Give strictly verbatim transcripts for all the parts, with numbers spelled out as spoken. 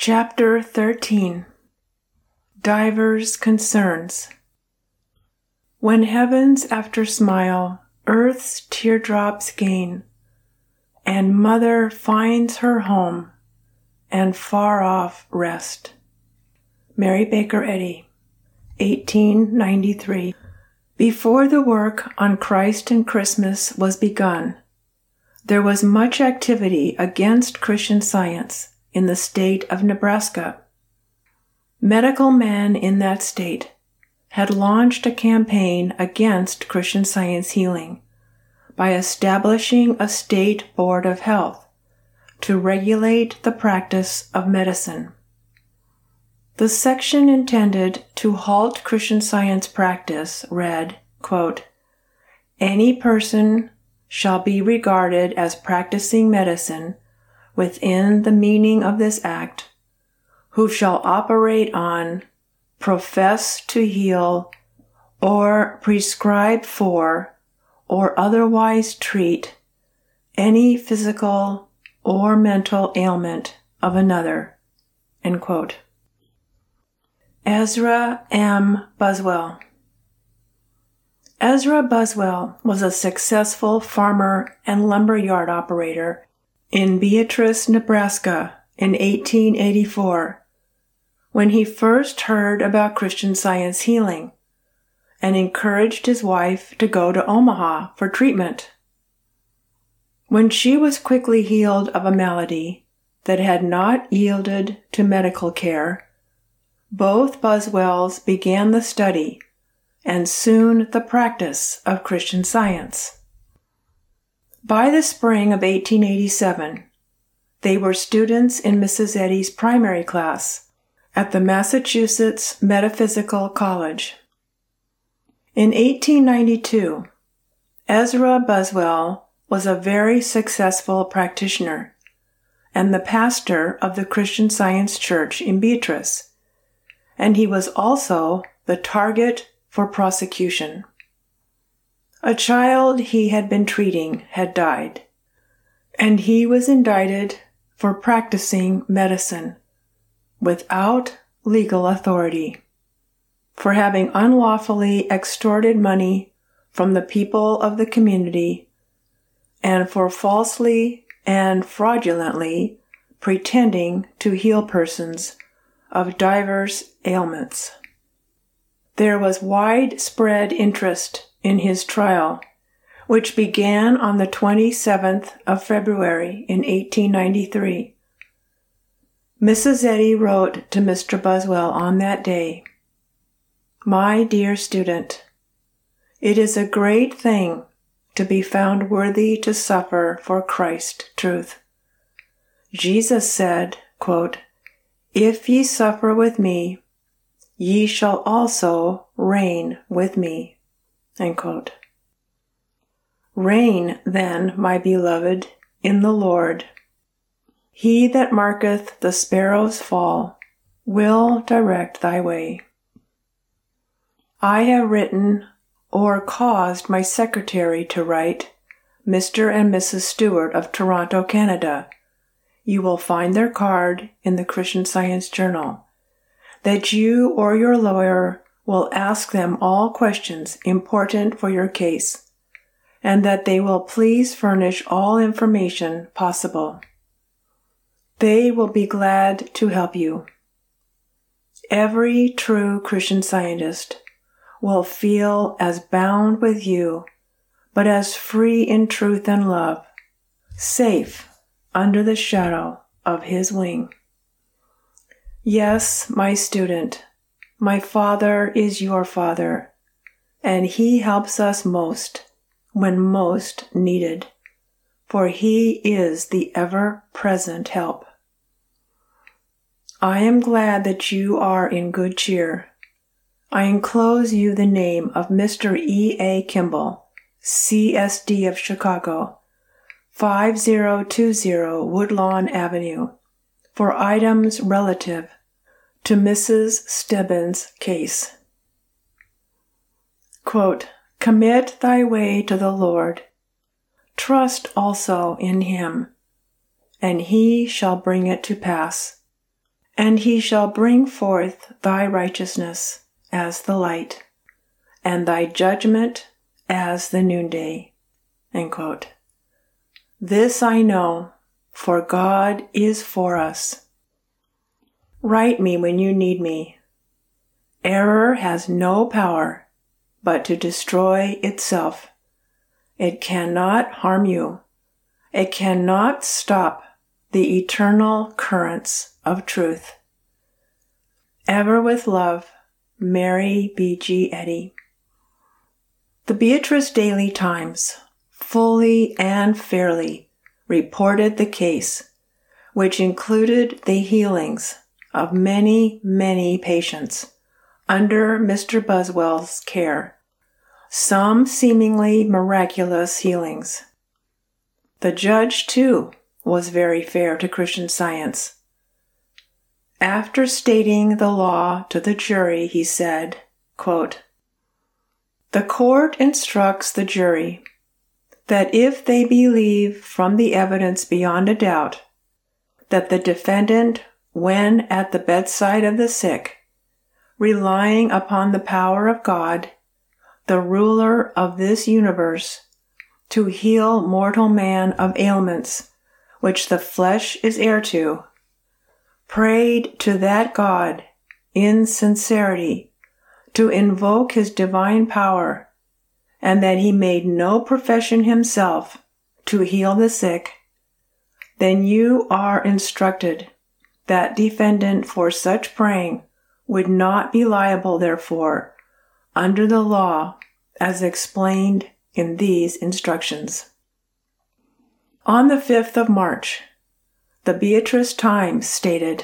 Chapter thirteen. Divers Concerns. When heavens after smile, earth's teardrops gain, and mother finds her home, and far off rest. Mary Baker Eddy, eighteen ninety-three. Before the work on Christ and Christmas was begun, there was much activity against Christian Science in the state of Nebraska. Medical men in that state had launched a campaign against Christian Science healing by establishing a state board of health to regulate the practice of medicine. The section intended to halt Christian Science practice read, quote, "Any person shall be regarded as practicing medicine within the meaning of this act, who shall operate on, profess to heal, or prescribe for, or otherwise treat any physical or mental ailment of another." End quote. Ezra M. Buswell. Ezra Buswell was a successful farmer and lumberyard operator in Beatrice, Nebraska in eighteen eighty-four, when he first heard about Christian Science healing and encouraged his wife to go to Omaha for treatment. When she was quickly healed of a malady that had not yielded to medical care, both Buswells began the study and soon the practice of Christian Science. By the spring of eighteen eighty-seven, they were students in Missus Eddy's primary class at the Massachusetts Metaphysical College. In eighteen ninety-two, Ezra Buswell was a very successful practitioner and the pastor of the Christian Science Church in Beatrice, and he was also the target for prosecution. A child he had been treating had died, and he was indicted for practicing medicine without legal authority, for having unlawfully extorted money from the people of the community, and for falsely and fraudulently pretending to heal persons of divers ailments. There was widespread interest in his trial, which began on the twenty-seventh of February in eighteen ninety-three. Missus Eddy wrote to Mister Buswell on that day, "My dear student, it is a great thing to be found worthy to suffer for Christ's truth. Jesus said, quote, 'If ye suffer with me, ye shall also reign with me.'" End quote. Reign, then, my beloved, in the Lord. He that marketh the sparrows fall will direct thy way. I have written, or caused my secretary to write, Mister and Missus Stewart of Toronto, Canada. You will find their card in the Christian Science Journal, that you or your lawyer will ask them all questions important for your case, and that they will please furnish all information possible. They will be glad to help you. Every true Christian Scientist will feel as bound with you, but as free in truth and love, safe under the shadow of his wing. Yes, my student, my Father is your Father, and he helps us most when most needed, for he is the ever-present help. I am glad that you are in good cheer. I enclose you the name of Mister E. A. Kimball, C S D of Chicago, five zero two zero Woodlawn Avenue, for items relative to Missus Stebbins' case. Quote, "Commit thy way to the Lord. Trust also in him, and he shall bring it to pass. and he shall bring forth thy righteousness as the light, and thy judgment as the noonday. End quote. This I know, for God is for us. Write me when you need me. Error has no power but to destroy itself. It cannot harm you. It cannot stop the eternal currents of truth. Ever with love, Mary B G Eddy. The Beatrice Daily Times fully and fairly reported the case, which included the healings of many, many patients under Mister Buswell's care, some seemingly miraculous healings. The judge, too, was very fair to Christian Science. After stating the law to the jury, he said, quote, "The court instructs the jury that if they believe from the evidence beyond a doubt that the defendant, when at the bedside of the sick, relying upon the power of God, the ruler of this universe, to heal mortal man of ailments which the flesh is heir to, prayed to that God in sincerity to invoke his divine power, and that he made no profession himself to heal the sick, then you are instructed that defendant for such praying would not be liable therefor under the law as explained in these instructions." On the fifth of March, the Beatrice Times stated,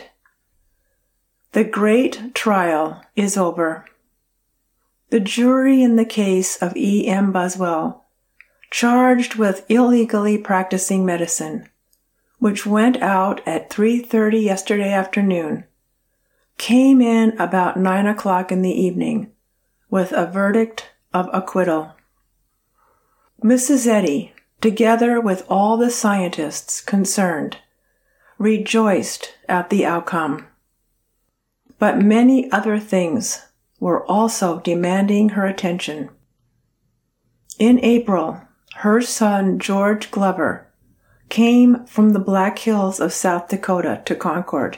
"The great trial is over. The jury in the case of E M Buswell, charged with illegally practicing medicine, which went out at three thirty yesterday afternoon, came in about nine o'clock in the evening with a verdict of acquittal. Missus Eddy, together with all the scientists concerned, rejoiced at the outcome. But many other things were also demanding her attention. In April, her son George Glover came from the Black Hills of South Dakota to Concord.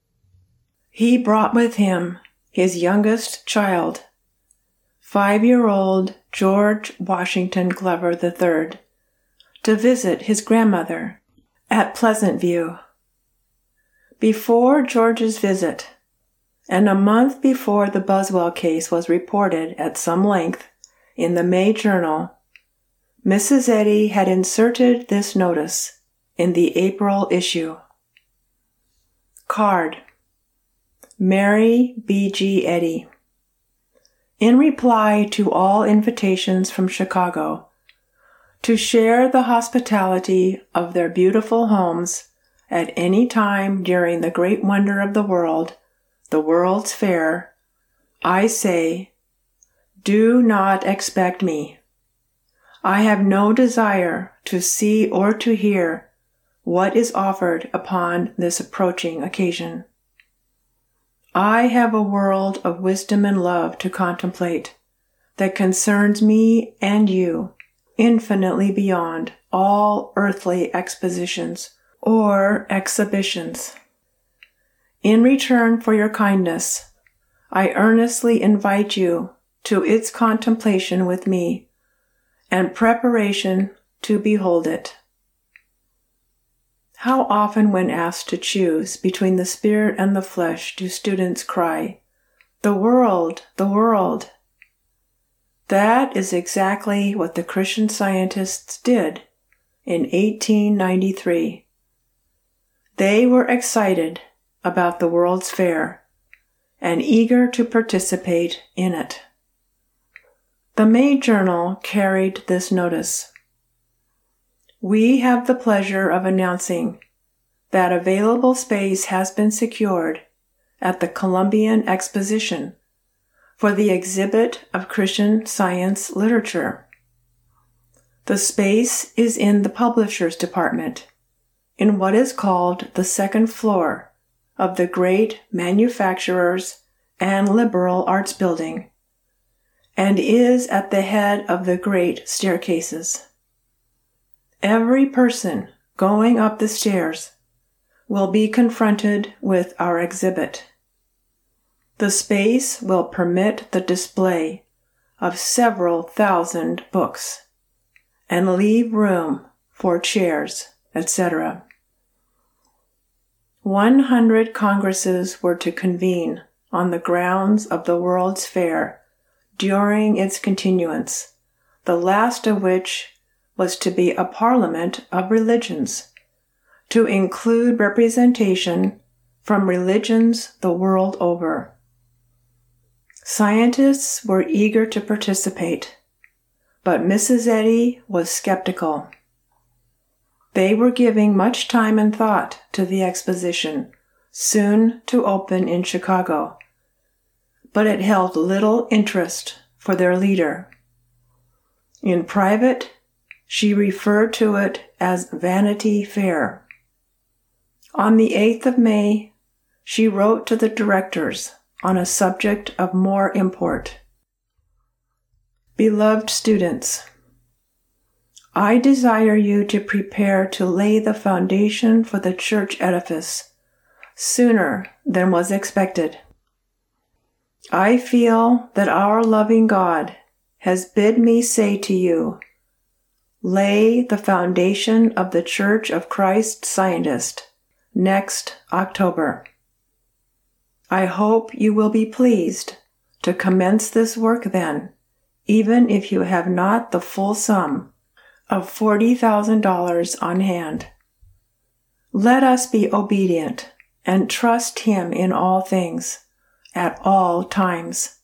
He brought with him his youngest child, five-year-old George Washington Glover the third, to visit his grandmother at Pleasant View. Before George's visit, and a month before the Buswell case was reported at some length in the May Journal, Missus Eddy had inserted this notice in the April issue. Card: Mary B G Eddy. In reply to all invitations from Chicago to share the hospitality of their beautiful homes at any time during the great wonder of the world, the World's Fair, I say, do not expect me. I have no desire to see or to hear what is offered upon this approaching occasion. I have a world of wisdom and love to contemplate that concerns me and you infinitely beyond all earthly expositions or exhibitions. In return for your kindness, I earnestly invite you to its contemplation with me and preparation to behold it. How often when asked to choose between the spirit and the flesh do students cry, "The world, the world." That is exactly what the Christian Scientists did in eighteen ninety-three. They were excited about the World's Fair and eager to participate in it. The May Journal carried this notice. We have the pleasure of announcing that available space has been secured at the Columbian Exposition for the exhibit of Christian Science literature. The space is in the Publishers Department, in what is called the second floor of the great manufacturers and liberal arts building, and is at the head of the great staircases. Every person going up the stairs will be confronted with our exhibit. The space will permit the display of several thousand books and leave room for chairs, et cetera. One hundred congresses were to convene on the grounds of the World's Fair during its continuance, the last of which was to be a parliament of religions, to include representation from religions the world over. Scientists were eager to participate, but Missus Eddy was skeptical. They were giving much time and thought to the exposition, soon to open in Chicago, but it held little interest for their leader. In private, she referred to it as Vanity Fair. On the eighth of May, she wrote to the directors on a subject of more import. Beloved students, I desire you to prepare to lay the foundation for the church edifice sooner than was expected. I feel that our loving God has bid me say to you, lay the foundation of the Church of Christ Scientist next October. I hope you will be pleased to commence this work then, even if you have not the full sum of forty thousand dollars on hand. Let us be obedient and trust Him in all things, at all times.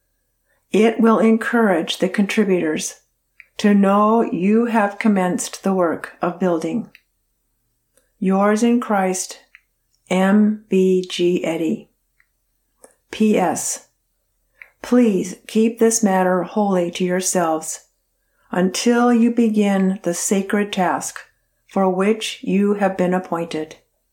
It will encourage the contributors to know you have commenced the work of building. Yours in Christ, M B G Eddy. P S. Please keep this matter wholly to yourselves until you begin the sacred task for which you have been appointed.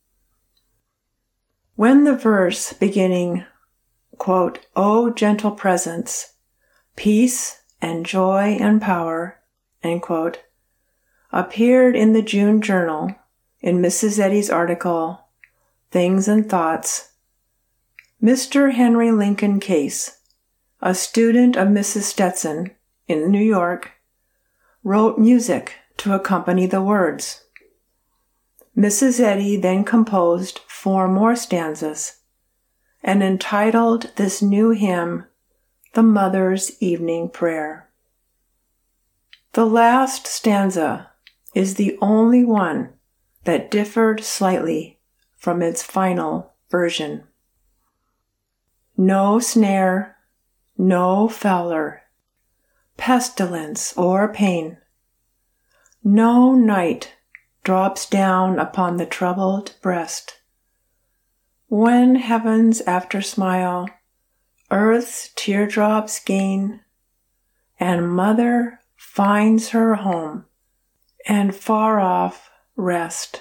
When the verse beginning, quote, O gentle presence, peace and joy and power, end quote, appeared in the June Journal in Missus Eddy's article, Things and Thoughts, Mister Henry Lincoln Case, a student of Missus Stetson in New York, wrote music to accompany the words. Missus Eddy then composed four more stanzas and entitled this new hymn, The Mother's Evening Prayer. The last stanza is the only one that differed slightly from its final version. No snare, no fowler, pestilence or pain, no night drops down upon the troubled breast. When heaven's after smile, earth's teardrops gain, and mother finds her home and far off rest.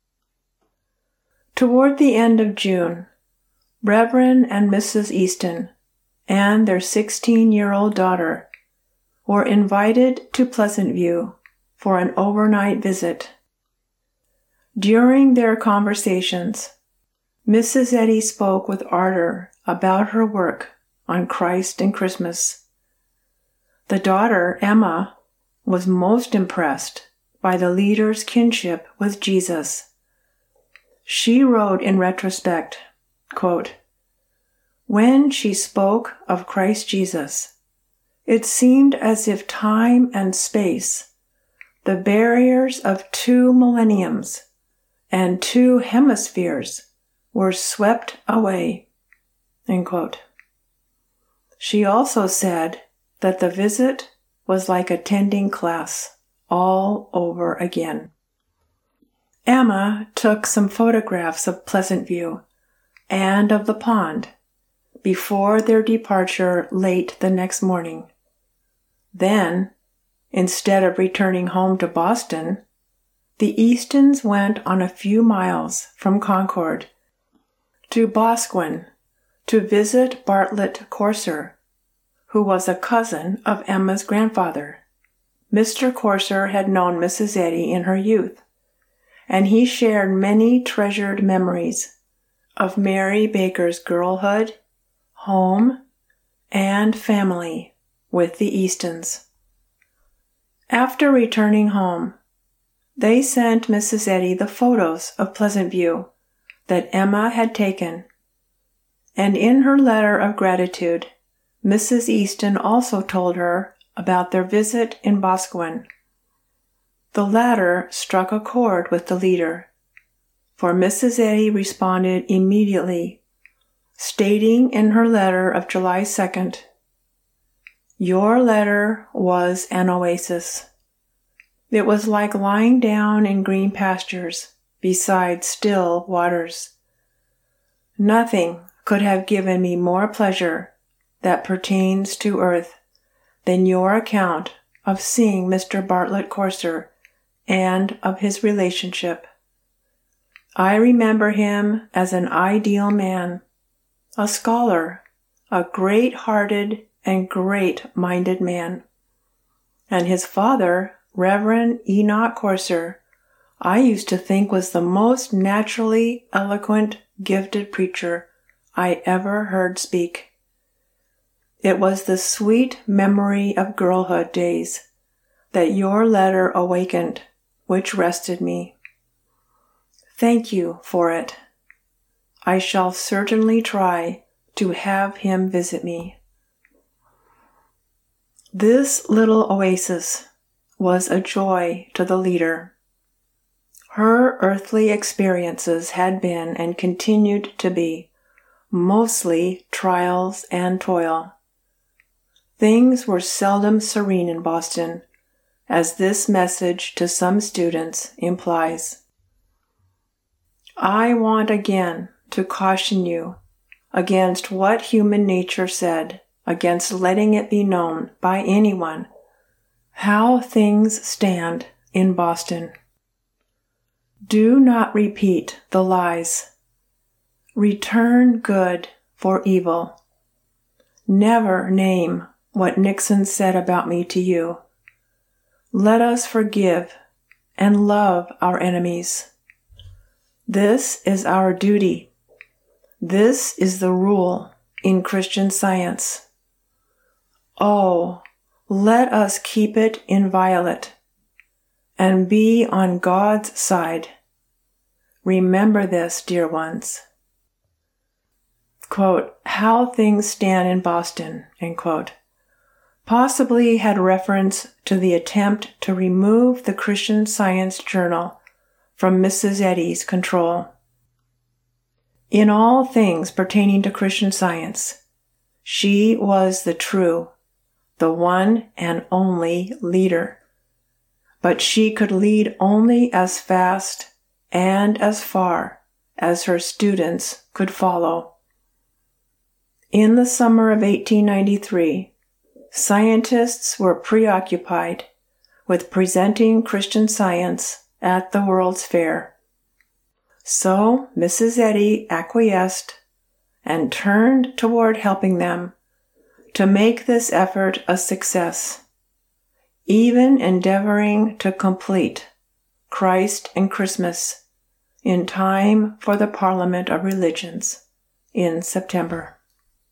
Toward the end of June, Reverend and Missus Easton and their sixteen-year-old daughter were invited to Pleasant View for an overnight visit. During their conversations, Missus Eddy spoke with ardor about her work on Christ and Christmas. The daughter, Emma, was most impressed by the leader's kinship with Jesus. She wrote in retrospect, quote, when she spoke of Christ Jesus, it seemed as if time and space, the barriers of two millenniums and two hemispheres, were swept away. End quote. She also said that the visit was like attending class all over again. Emma took some photographs of Pleasant View and of the pond before their departure late the next morning. Then, instead of returning home to Boston, the Eastons went on a few miles from Concord to Boscawen to visit Bartlett Courser, who was a cousin of Emma's grandfather. Mister Courser had known Missus Eddy in her youth, and he shared many treasured memories of Mary Baker's girlhood, home, and family with the Eastons. After returning home, they sent Missus Eddy the photos of Pleasant View that Emma had taken, and in her letter of gratitude, Missus Easton also told her about their visit in Boscawen. The latter struck a chord with the leader, for Missus Eddy responded immediately, stating in her letter of July second, "Your letter was an oasis. It was like lying down in green pastures beside still waters. Nothing could have given me more pleasure that pertains to earth than your account of seeing Mister Bartlett Courser and of his relationship. I remember him as an ideal man, a scholar, a great-hearted and great-minded man. And his father, Reverend Enoch Courser, I used to think was the most naturally eloquent, gifted preacher I ever heard speak. It was the sweet memory of girlhood days that your letter awakened, which rested me. Thank you for it. I shall certainly try to have him visit me." This little oasis was a joy to the leader. Her earthly experiences had been and continued to be mostly trials and toil. Things were seldom serene in Boston, as this message to some students implies. I want again to caution you against what human nature said, against letting it be known by anyone how things stand in Boston. Do not repeat the lies. Return good for evil. Never name what Nixon said about me to you. Let us forgive and love our enemies. This is our duty. This is the rule in Christian Science. Oh, let us keep it inviolate and be on God's side. Remember this, dear ones. Quote, "How things stand in Boston," end quote, possibly had reference to the attempt to remove the Christian Science Journal from Missus Eddy's control. In all things pertaining to Christian Science, she was the true, the one and only leader. But she could lead only as fast and as far as her students could follow. In the summer of eighteen ninety-three, scientists were preoccupied with presenting Christian Science at the World's Fair. So Missus Eddy acquiesced and turned toward helping them to make this effort a success, even endeavoring to complete Christ and Christmas in time for the Parliament of Religions in September.